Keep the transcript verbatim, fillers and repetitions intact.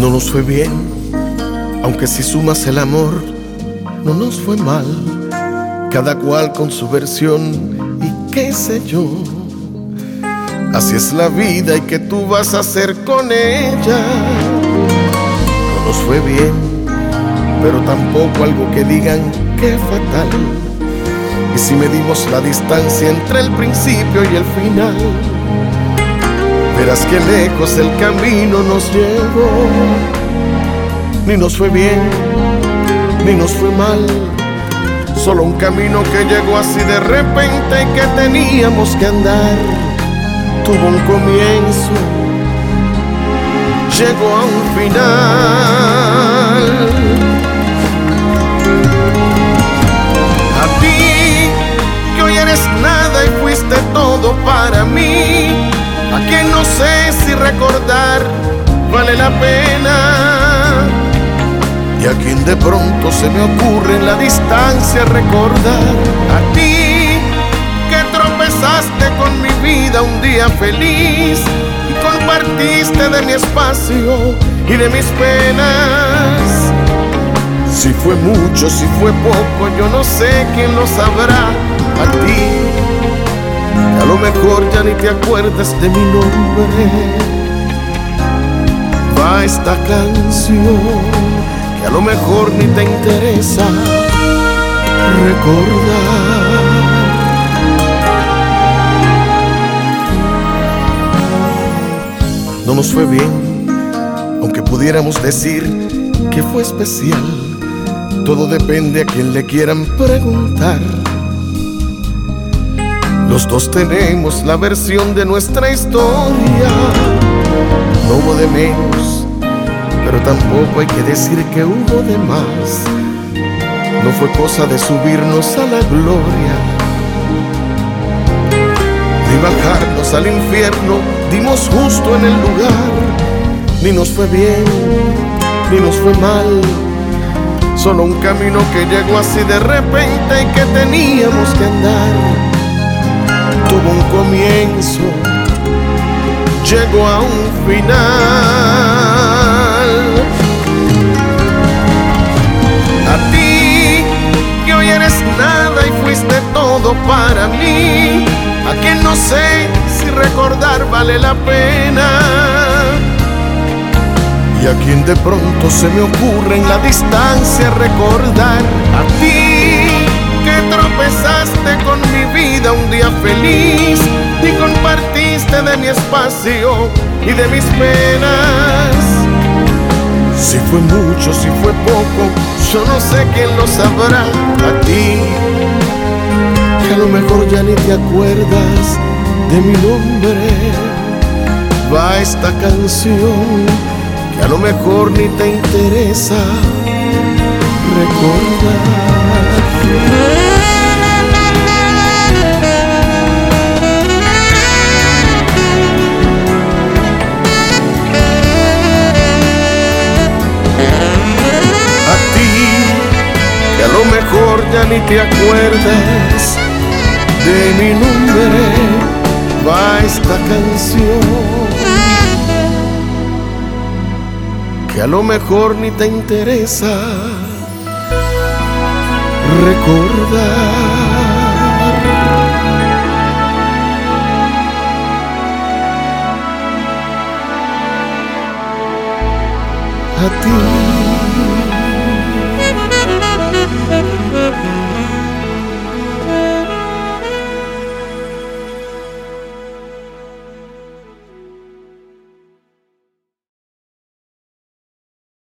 No nos fue bien, aunque si sumas el amor, no nos fue mal. Cada cual con su versión y qué sé yo. Así es la vida y qué tú vas a hacer con ella. No nos fue bien, pero tampoco algo que digan que fatal. Y si medimos la distancia entre el principio y el final, verás que lejos el camino nos llevó. Ni nos fue bien, ni nos fue mal, solo un camino que llegó así de repente y que teníamos que andar. Tuvo un comienzo, llegó a un final. A ti, que hoy eres nada y fuiste todo para mí, a quien no sé si recordar vale la pena, y a quien de pronto se me ocurre en la distancia recordar. A ti, que tropezaste con mi vida un día feliz y compartiste de mi espacio y de mis penas. Si fue mucho, si fue poco, yo no sé quién lo sabrá. A ti, que a lo mejor ya ni te acuerdas de mi nombre, va esta canción que a lo mejor ni te interesa recordar. No nos fue bien, aunque pudiéramos decir que fue especial. Todo depende a quien le quieran preguntar. Los dos tenemos la versión de nuestra historia. No hubo de menos, pero tampoco hay que decir que hubo de más. No fue cosa de subirnos a la gloria ni bajarnos al infierno, dimos justo en el lugar. Ni nos fue bien, ni nos fue mal, solo un camino que llegó así de repente y que teníamos que andar. Tuvo un comienzo, llegó a un final. A ti, que hoy eres nada y fuiste todo para mí, a quien no sé si recordar vale la pena, y a quien de pronto se me ocurre en la distancia recordar. A ti, que tropezaste con mi vida un día feliz y compartiste de mi espacio y de mis penas. Si fue mucho, si fue poco, yo no sé quién lo sabrá. A ti, que a lo mejor ya ni te acuerdas de mi nombre, va esta canción que a lo mejor ni te interesa recordar. A ti, que a lo mejor ya ni te acuerdas de mi nombre, va esta canción que a lo mejor ni te interesa recordar. A ti.